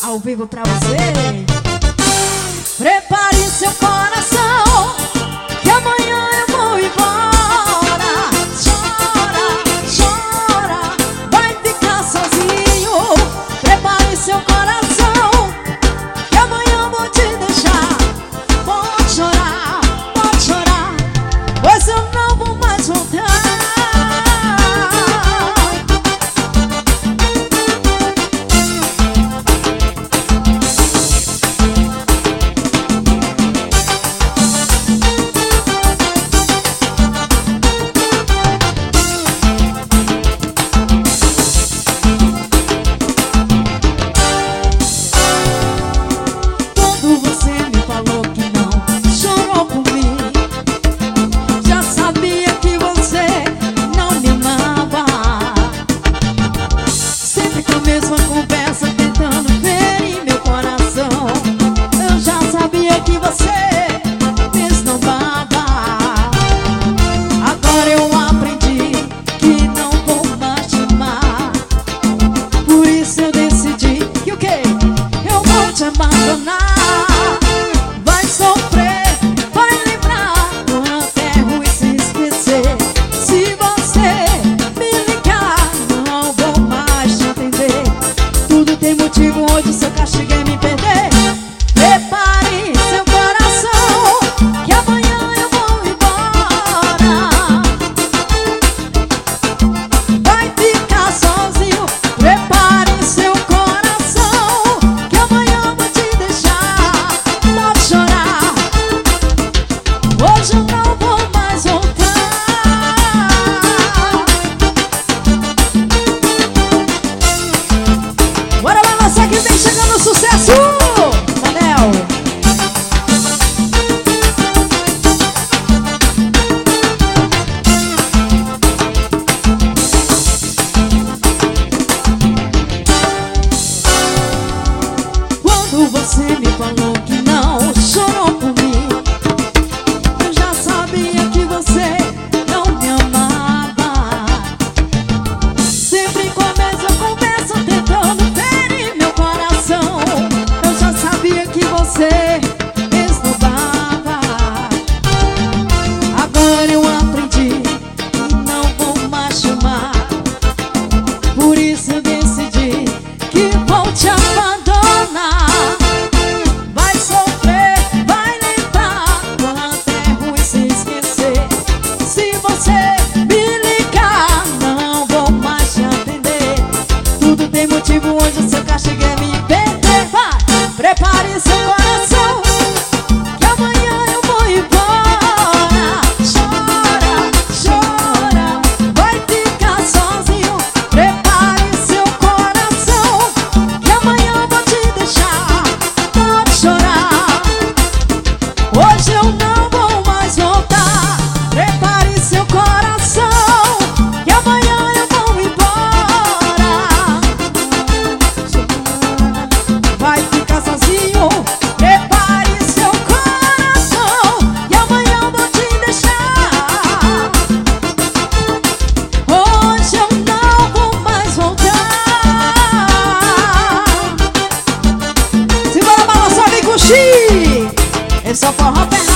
ao vivo pra você. Prepare seu coração, que amanhã eu vou embora. Chora, chora, vai ficar sozinho. Prepare seu coração, que amanhã eu vou te deixar. Pode chorar, pois eu não vou mais voltar. Mesma conversa tentando ferir meu coração. Eu já sabia que você me esnobava. Agora eu aprendi que não vou mais te amar. Por isso eu decidi que o quê? Eu vou te abandonar. Vai sofrer, vai lembrar, quanto é ruim se esquecer. Se você me ligar, não vou mais te atender. Tudo tem motivo, hoje seu castigo é me perder. Prepare seu coração, que amanhã eu vou embora. Vai ficar sozinho. Prepare seu coração, que amanhã eu vou te deixar. Pode chorar, hoje eu não vou mais voltar. Bora lá, nossa, que vem chegando o sucesso, Manel. Quando você me falou que não, chorou por mim, eu já sabia que você não me amava. Sempre com a mesma conversa tentando ferir meu coração. Eu já sabia que você me esnobava. Agora eu aprendi que não vou mais te amar. Por isso eu decidi que vou te abandonar. Vai sofrer, vai lembrar, quanto é ruim se esquecer. Se você me ligar, não vou mais te atender. Tudo tem motivo, hoje o seu castigo é me perder. Vai, prepare seu coração, que amanhã eu vou embora. Chora, chora, vai ficar sozinho. Prepare seu coração, que amanhã eu vou te deixar. Pode chorar, hoje eu não vou mais voltar. Prepare seu coração, que amanhã eu vou embora. Vai ficar sozinho. Prepare seu coração, que amanhã eu vou te deixar. Hoje eu não vou mais voltar. Simbora, balançar, vem curtir. Esse é o forró Bernardo.